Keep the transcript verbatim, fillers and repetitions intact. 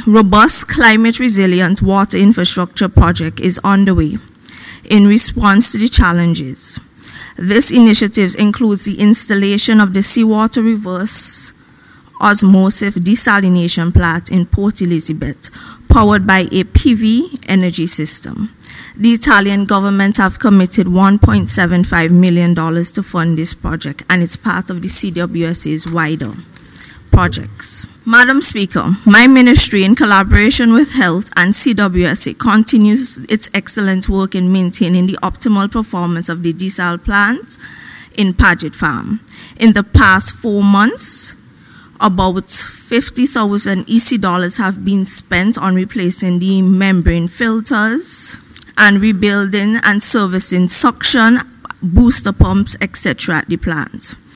robust climate resilient water infrastructure project is underway in response to the challenges. This initiative includes the installation of the seawater reverse osmosis desalination plant in Port Elizabeth, powered by a P V energy system. The Italian government have committed one point seven five million dollars to fund this project, and it's part of the C W S A's wider projects. Madam Speaker, my ministry, in collaboration with Health and C W S A, continues its excellent work in maintaining the optimal performance of the desal plant in Paget Farm. In the past four months, about fifty thousand E C dollars have been spent on replacing the membrane filters and rebuilding and servicing suction, booster pumps, et cetera at the plant.